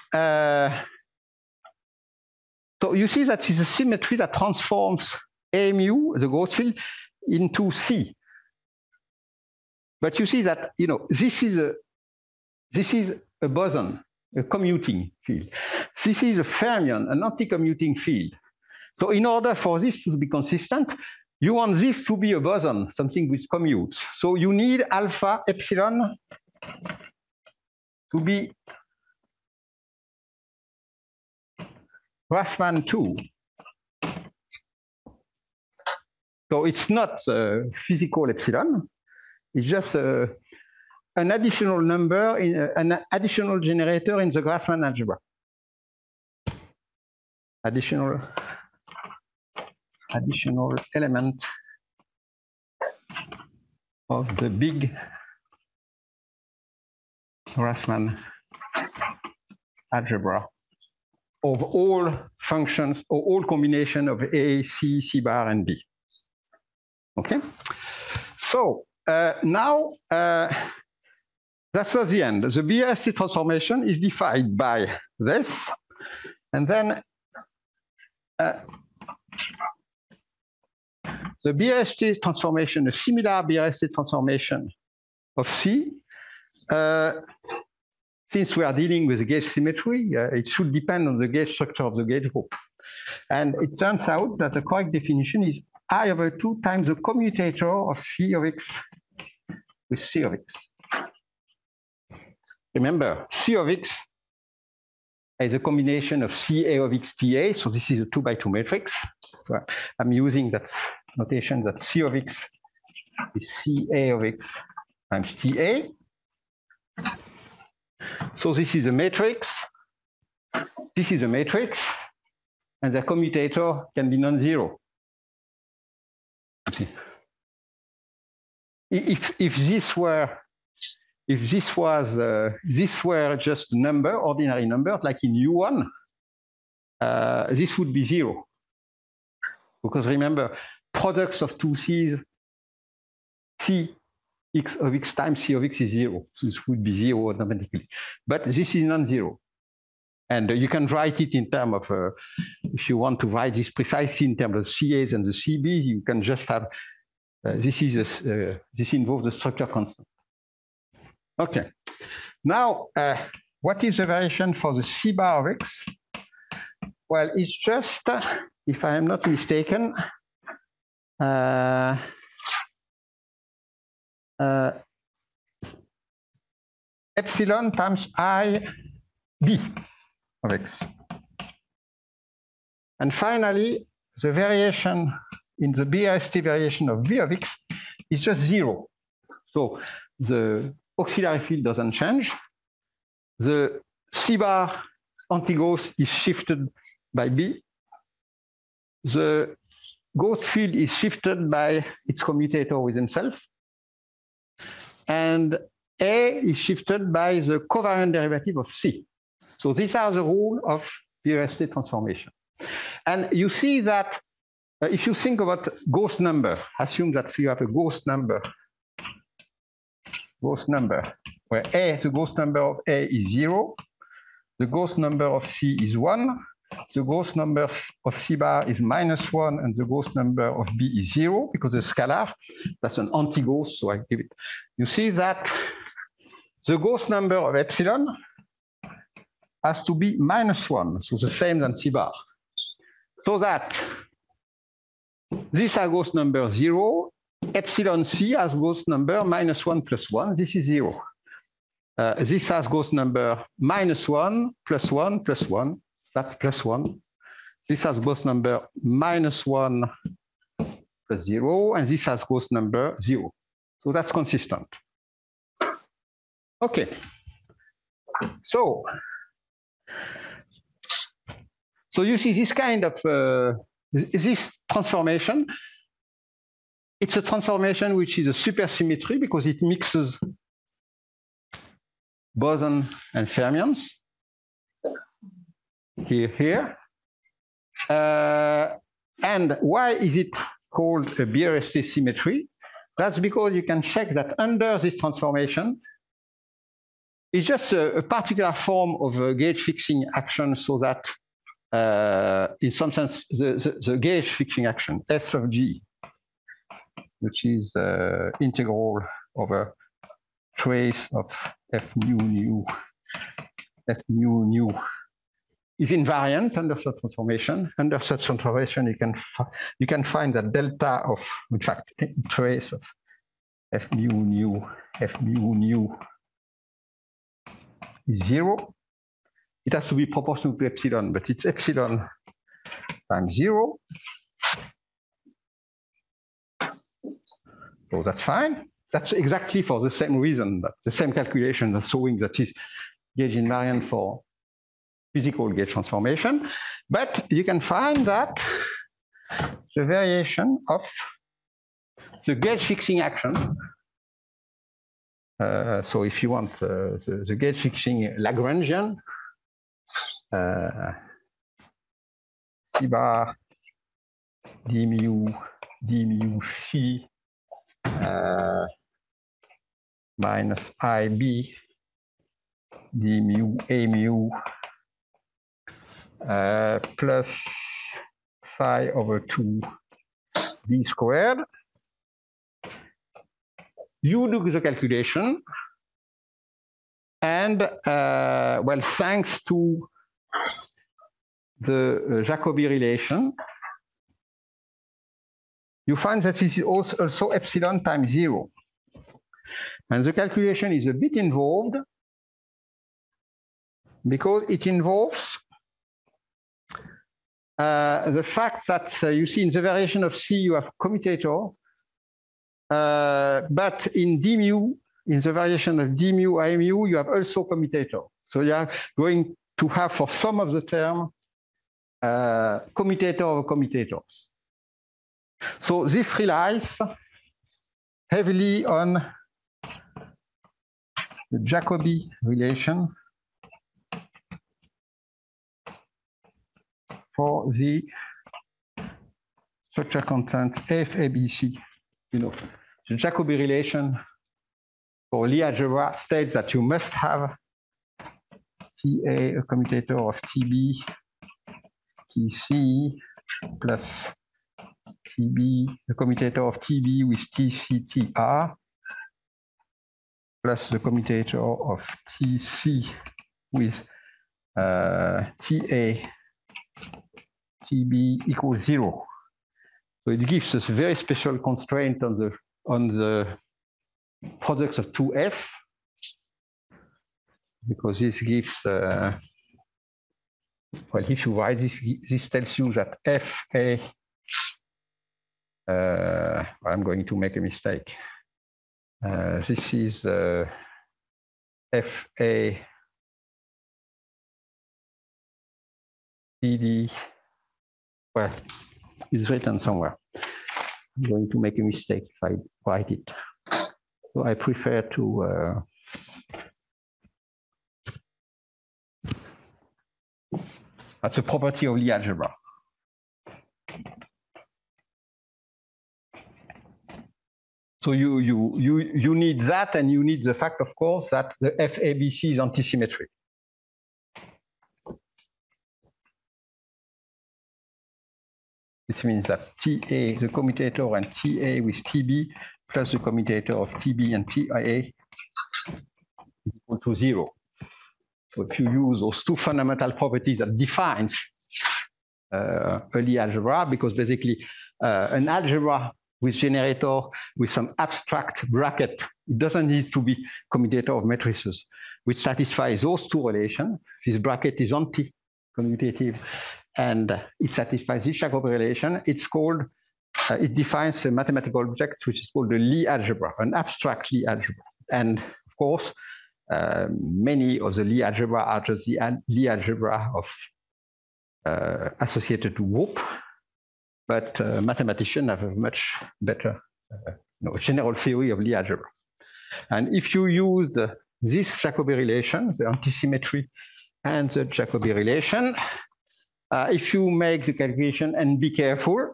Speaker 1: so you see that is a symmetry that transforms A mu, the ghost field, into C. But you see that, you know, this is a boson, a commuting field. This is a fermion, an anti-commuting field. So in order for this to be consistent, you want this to be a boson, something which commutes. So you need alpha epsilon to be Grassmann 2. So it's not physical epsilon. It's just an additional number, an additional generator in the Grassmann algebra. Additional element of the big Grassmann algebra of all functions or all combination of A, C, C bar, and B. Okay, so now that's not the end. The BRST transformation is defined by this, and then the BRST transformation, a similar BRST transformation of C. Since we are dealing with gauge symmetry, it should depend on the gauge structure of the gauge group. And it turns out that the correct definition is I over 2 times the commutator of C of x with C of x. Remember, C of x is a combination of CA of x TA, so this is a 2 by 2 matrix. So I'm using that notation that C of x is CA of x times TA. So this is a matrix, this is a matrix, and the commutator can be non-zero. If this were just a number, ordinary number, like in U1, this would be 0. Because remember, products of two C's, C x of x times C of x is 0. So this would be 0 automatically. But this is non-zero. And you can write it in terms of, if you want to write this precisely in terms of CAs and the CBs, you can just have, this involves the structure constant. Okay. Now, what is the variation for the C bar of x? Well, it's just, if I am not mistaken, epsilon times IB of x. And finally, the variation in the BRST variation of V of x is just 0. So the auxiliary field doesn't change. The C bar anti-ghost is shifted by B. The ghost field is shifted by its commutator with himself. And A is shifted by the covariant derivative of C. So these are the rules of BRST transformation. And you see that if you think about ghost number, assume that you have a ghost number where A, the ghost number of A is 0, the ghost number of C is 1, the ghost number of C bar is -1, and the ghost number of B is 0, because the scalar, that's an anti-ghost, so I give it. You see that the ghost number of epsilon has to be -1, so the same than C bar. So that this has ghost number 0, epsilon C has ghost number -1 + 1, this is 0. This has ghost number -1 + 1 + 1, that's +1. This has ghost number -1 + 0, and this has ghost number 0. So that's consistent. Okay. So you see this kind of this transformation It's a transformation which is a supersymmetry because it mixes boson and fermions here. And why is it called a BRST symmetry? That's because you can check that under this transformation, it's just a particular form of a gauge fixing action, so that in some sense, the gauge fixing action, S of G, which is integral over trace of F mu nu, is invariant under such transformation. Under such transformation, you can find that delta of, in fact, trace of F mu nu is 0. It has to be proportional to epsilon, but it's epsilon times 0. So that's fine. That's exactly for the same reason. That's the same calculation that's showing that is gauge invariant for physical gauge transformation. But you can find that the variation of the gauge fixing action. So if you want the gauge fixing Lagrangian, C bar d mu c minus IB d mu a mu plus psi over 2 b squared. You do the calculation, and well, thanks to the Jacobi relation, you find that this is also epsilon times 0. And the calculation is a bit involved because it involves the fact that you see in the variation of C you have commutator, but in d mu, in the variation of d mu I mu, you have also commutator. So you are going to have for some of the term commutator over commutators. So this relies heavily on the Jacobi relation for the structure constant FABC. You know, the Jacobi relation for Lie algebra states that you must have TA, a commutator of TB, TC, plus TB, the commutator of TB with TCTR, plus the commutator of TC with TA, TB equals 0. So it gives us a very special constraint on the products of 2F, because this gives, well, if you write this, this tells you that FA, I'm going to make a mistake. This is FA DD, well, it's written somewhere. I'm going to make a mistake if I write it. So I prefer to that's a property of Lie algebra. So you need that, and you need the fact, of course, that the FABC is antisymmetric. This means that TA, the commutator, and TA with TB plus the commutator of TB and TIA is equal to 0. So if you use those two fundamental properties that defines a Lie algebra, because basically an algebra with generator with some abstract bracket, it doesn't need to be commutator of matrices, which satisfies those two relations. This bracket is anti-commutative, and it satisfies this Jacobi relation. It's called, it defines a mathematical object which is called the Lie algebra, an abstract Lie algebra. And of course, many of the Lie algebra are just the Lie algebra of associated to group, but mathematicians have a much better general theory of Lie algebra. And if you use this Jacobi relation, the antisymmetry and the Jacobi relation, if you make the calculation and be careful,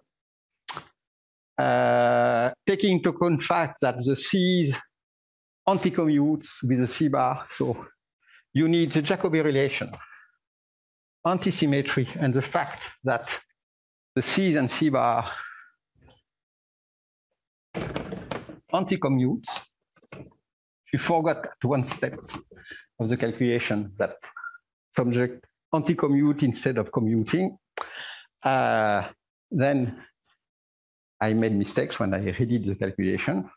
Speaker 1: taking into account the fact that the C's anticommutes with the C bar, so you need the Jacobi relation, antisymmetry, and the fact that the C's and C bar anticommutes. You forgot one step of the calculation, that subject anticommute instead of commuting. Then I made mistakes when I redid the calculation.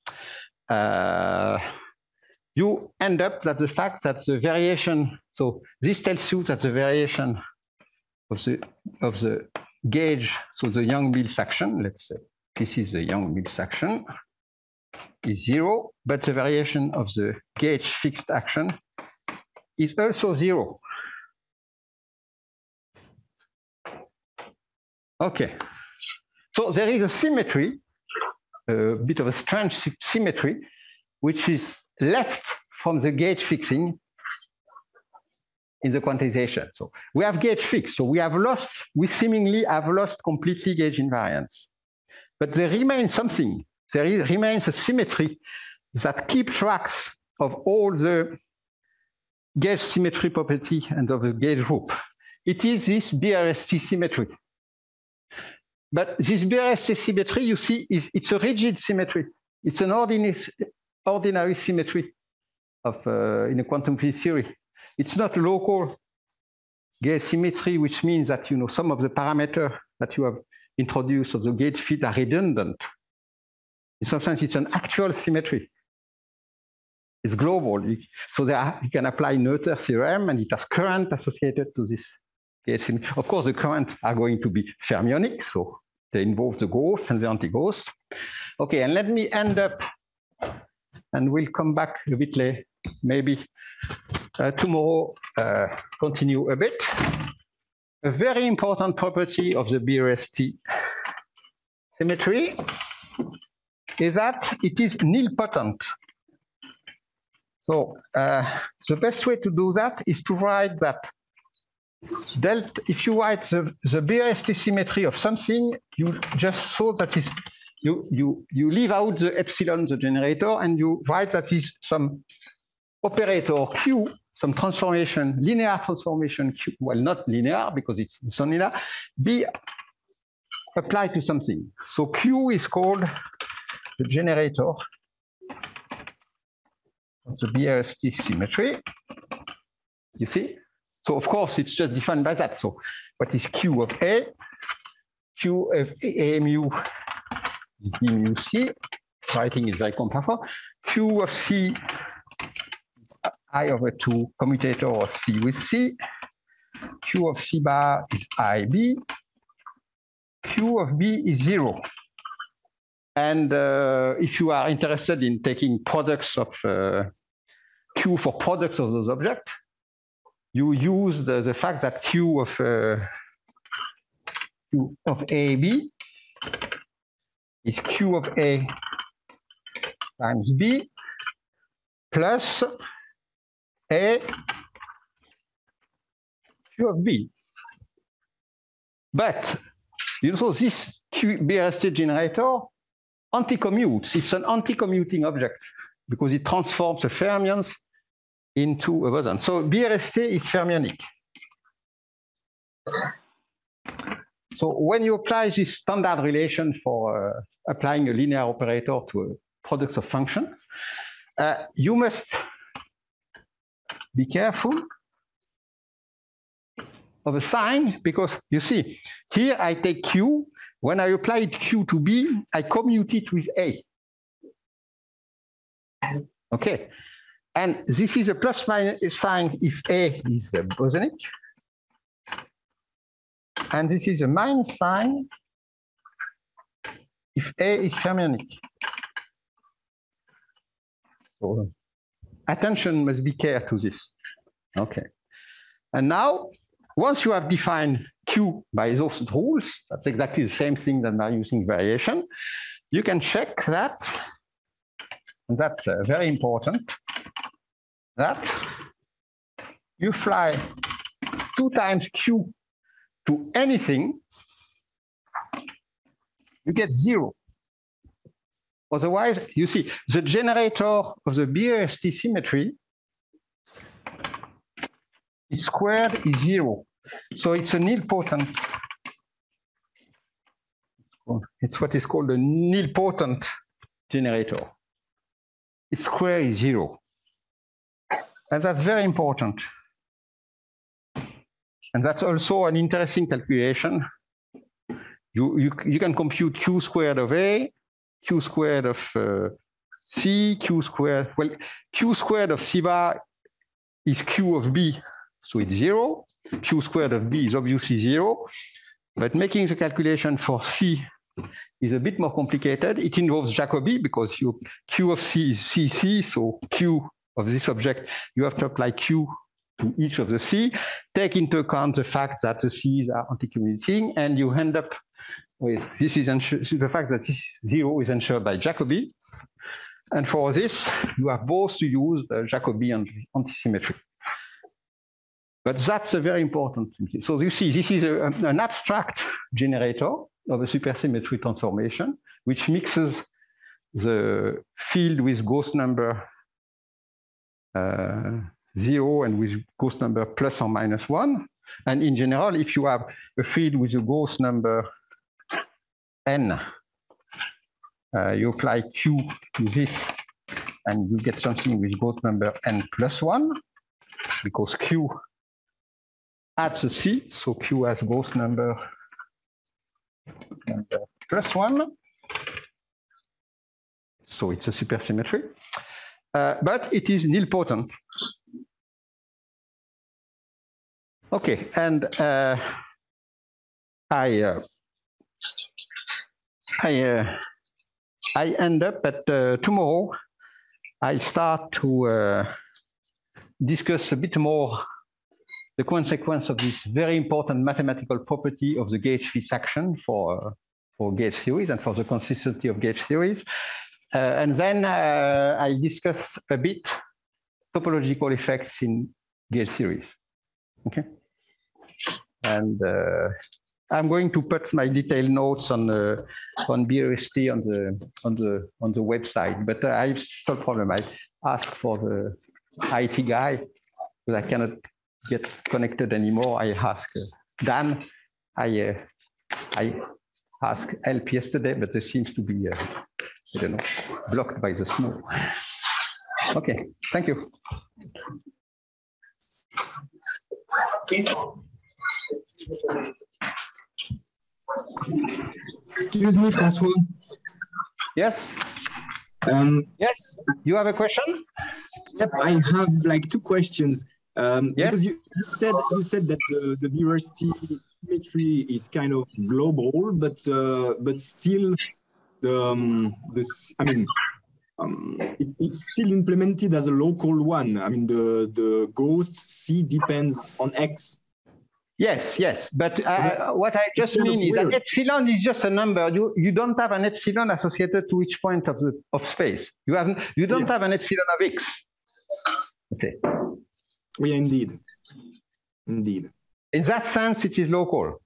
Speaker 1: You end up that the fact that the variation, so this tells you that the variation of the gauge, so the Yang-Mills action, let's say this is the Yang-Mills action, is 0, but the variation of the gauge fixed action is also 0. Okay, so there is a symmetry, a bit of a strange symmetry, which is left from the gauge fixing in the quantization. So we have gauge fixed, so we seemingly have lost completely gauge invariance. But there remains something. There remains a symmetry that keeps tracks of all the gauge symmetry property and of the gauge group. It is this BRST symmetry. But this BRST symmetry, you see, it's a rigid symmetry. It's an ordinary symmetry of in a quantum field theory. It's not local gauge symmetry, which means that some of the parameters that you have introduced of the gauge field are redundant. In some sense, it's an actual symmetry. It's global. So you can apply Noether theorem, and it has current associated to this gauge symmetry. Of course, the currents are going to be fermionic, so they involve the ghost and the anti-ghost. Okay, and let me end up, and we'll come back a bit later, maybe tomorrow, continue a bit. A very important property of the BRST symmetry is that it is nilpotent. So the best way to do that is to write that delta. If you write the BRST symmetry of something, you just saw that is you leave out the epsilon, the generator, and you write that is some operator Q, some transformation, linear transformation Q. Well, not linear because it's nonlinear. B applied to something. So Q is called the generator of the BRST symmetry. You see? So of course it's just defined by that. So what is Q of A? Q of A mu is d mu C. Writing is very comparable. Q of C is I over 2 commutator of C with C. Q of C bar is IB. Q of B is 0. And if you are interested in taking products of Q for products of those objects, you use the fact that Q of AB is Q of A times B plus A Q of B. But so this BRST generator anticommutes. It's an anticommuting object because it transforms the fermions into a boson. So BRST is fermionic. So when you apply this standard relation for applying a linear operator to products of functions, you must be careful of a sign, because you see, here I take Q. When I apply Q to B, I commute it with A. Okay. And this is a plus minus sign if A is bosonic. And this is a minus sign if A is fermionic. So attention must be care to this. Okay. And now, once you have defined Q by those rules, that's exactly the same thing that by using variation, you can check that, and that's very important, that you fly 2 times q to anything, you get 0. Otherwise, you see, the generator of the BRST symmetry is squared is 0. So it's a nilpotent. It's what is called a nilpotent generator. Its square is 0. And that's very important. And that's also an interesting calculation. You can compute q squared of A, q squared of C, q squared, well, q squared of C bar is q of B, so it's 0. Q squared of B is obviously 0. But making the calculation for C is a bit more complicated. It involves Jacobi because q of C is CC, so q of this object, you have to apply q to each of the C, take into account the fact that the C's are anti-commuting, and you end up with this is the fact that this 0 is ensured by Jacobi. And for this, you have both to use the Jacobi and antisymmetry. But that's a very important thing. So you see, this is an abstract generator of a supersymmetry transformation, which mixes the field with Gauss number 0 and with Gauss number plus or minus 1. And in general, if you have a field with a Gauss number n, you apply q to this, and you get something with Gauss number n plus 1, because q adds a C, so q has Gauss number plus 1. So it's a supersymmetry. But it is nilpotent. Okay, and I end up at tomorrow. I start to discuss a bit more the consequence of this very important mathematical property of the gauge-Fitts action for gauge theories and for the consistency of gauge theories. And then I discuss a bit topological effects in gauge theories. Okay, and I'm going to put my detailed notes on BRST on the website. But I have some problem. I asked for the IT guy because I cannot get connected anymore. I asked Dan. I asked Help yesterday, but there seems to be I don't know, blocked by the snow. Okay, thank you.
Speaker 6: Excuse me, François.
Speaker 1: Yes. Yes, you have a question?
Speaker 6: Yep, I have like 2 questions. Yes. Because you said that the BRST symmetry is kind of global, but still it's still implemented as a local one. I mean, the ghost C depends on X.
Speaker 1: Yes, yes. But what I just mean is that epsilon is just a number. You don't have an epsilon associated to each point of space. You don't have an epsilon of X. Okay.
Speaker 6: Yeah, indeed. Indeed.
Speaker 1: In that sense, it is local.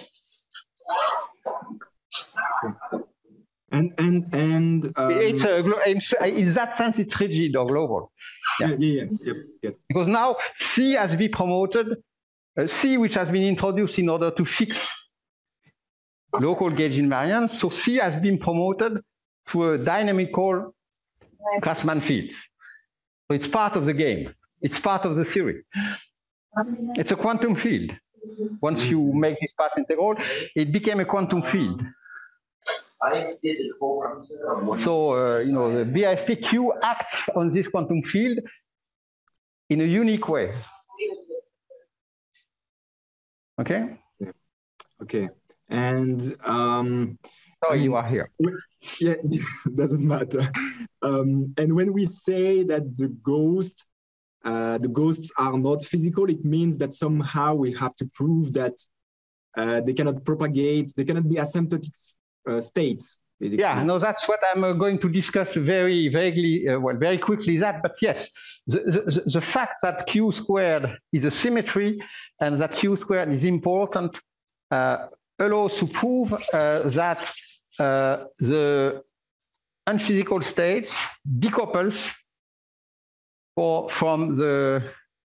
Speaker 6: And
Speaker 1: it's in that sense, it's rigid or global.
Speaker 6: Yeah.
Speaker 1: Because now C has been promoted, C which has been introduced in order to fix local gauge invariance. So C has been promoted to a dynamical Grassmann field. So it's part of the game. It's part of the theory. It's a quantum field. Once you make this path integral, it became a quantum field. So, the BRST-Q acts on this quantum field in a unique way. Okay?
Speaker 6: Okay. And
Speaker 1: sorry, you are here.
Speaker 6: Yeah, it doesn't matter. And when we say that the ghosts are not physical, it means that somehow we have to prove that they cannot propagate, they cannot be asymptotic states basically.
Speaker 1: Yeah, no, that's what I'm going to discuss very vaguely, very quickly that, but yes, the fact that Q squared is a symmetry and that Q squared is important allows to prove that the unphysical states decouples from the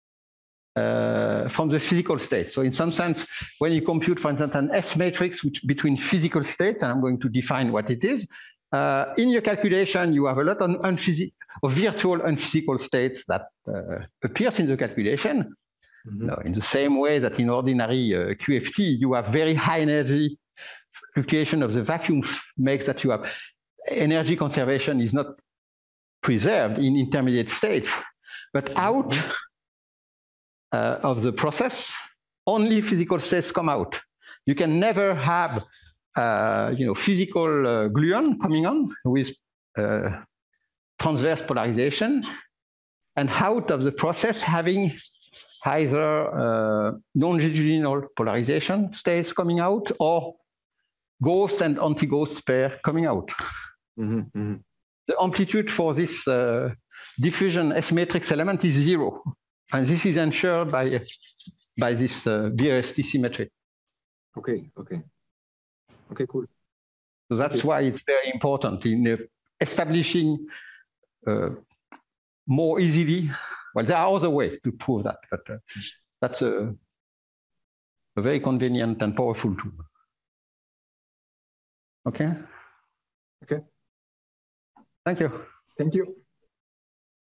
Speaker 1: physical states. So in some sense, when you compute, for instance, an S matrix between physical states, and I'm going to define what it is, in your calculation, you have a lot of virtual unphysical states that appears in the calculation.
Speaker 6: Mm-hmm.
Speaker 1: In the same way that in ordinary QFT, you have very high energy fluctuation of the vacuum makes that you have energy conservation is not preserved in intermediate states, but out of the process, only physical states come out. You can never have, physical gluon coming on with transverse polarization, and out of the process having either longitudinal polarization states coming out or ghost and anti-ghost pair coming out.
Speaker 6: Mm-hmm. Mm-hmm.
Speaker 1: The amplitude for this diffusion S matrix element is 0. And this is ensured by this BRST symmetry.
Speaker 6: Okay, cool.
Speaker 1: So that's why it's very important in establishing more easily. Well, there are other ways to prove that, but that's a very convenient and powerful tool. Okay?
Speaker 6: Okay.
Speaker 1: Thank you.
Speaker 6: Thank you.